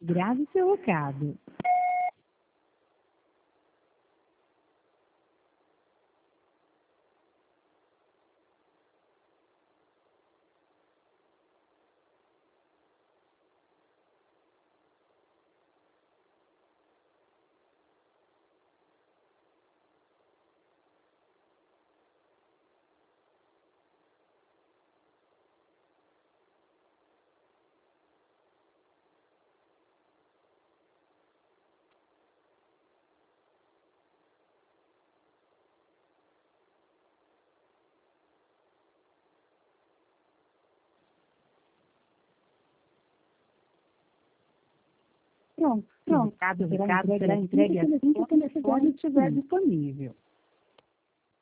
Grave seu recado. Pronto. O recado será entregue assim que o telefone estiver disponível.